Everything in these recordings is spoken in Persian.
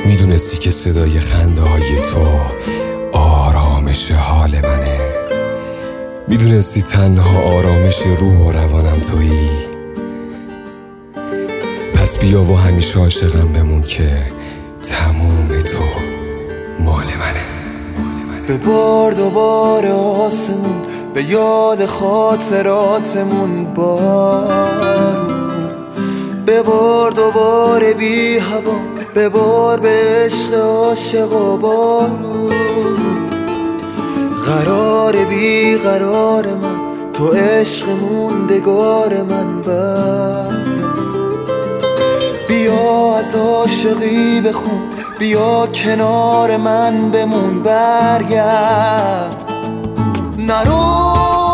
میدونستی که صدای خنده های تو آرامش حال منه. میدونستی تنها آرامش روح و روانم تویی. پس بیا و همیشه عاشقم بمون که تموم تو مال منه. ببار دوباره آسمون، به یاد خاطراتمون بارون. ببار دوباره بی هوا، ببار به عشق عاشق و بارون. قرار بی قرار من، تو عشق موندگار من برگرد. بیا از عاشقی بخون، بیا کنار من بمون برگرد. نرو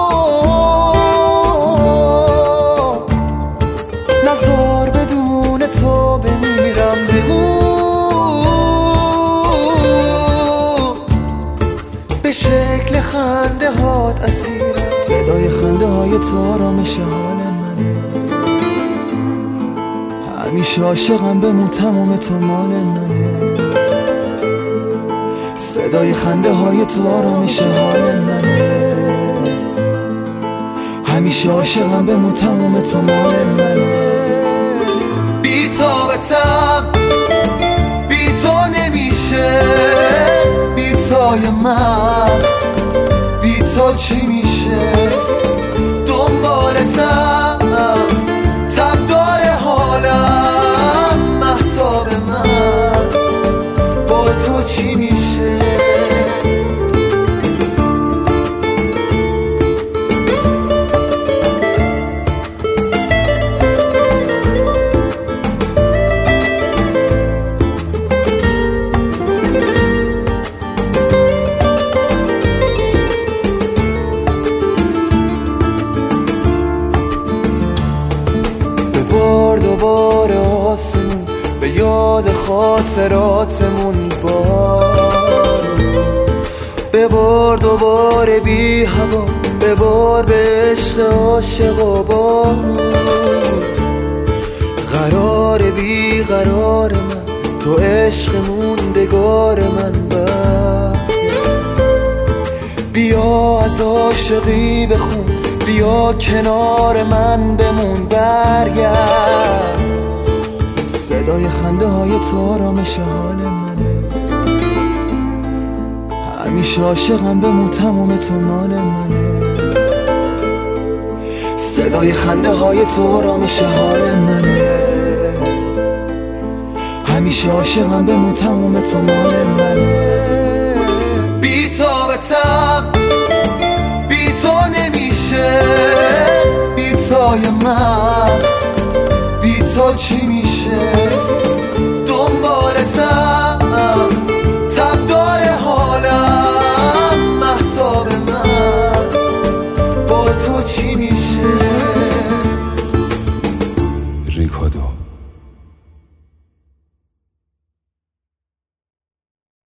نزار بدون تو بمیرم، بمون به شکل خنده هات اسیرم. صدای خنده های تو آرامش حال منه. همیشه عاشقم بمون تمام تو مال منه. صدای خنده های تو آرامش حال منه. همیشه عاشقم بمون تمام تو مال منه. بی طاقتم، بی تو نمیشه. بی تای من، بی تو چی میشه؟ دنبالتم، تب داره حالم. مهتاب من، با تو چی میشه؟ دوباره آسمون، به یاد خاطراتمون بارون. ببار دوباره بی هوا، ببار به عشق عاشق و بارون. قرار بی قرار من، تو عشق موندگار من برگرد. بیا از عاشقی بخون، بیا کنار من بمون برگرد. صدای خنده های تو آرامش حال منه. همیشه عاشقم بمون تمام تو مال منه. صدای خنده های تو آرامش حال منه. همیشه عاشقم بمون تمام تو مال منه. بی طاقتم، بی تو نمیشه. بی تای من، بی تو چی میشه؟ دنبالتم، تب داره حالم. مهتاب من، با تو چی میشه؟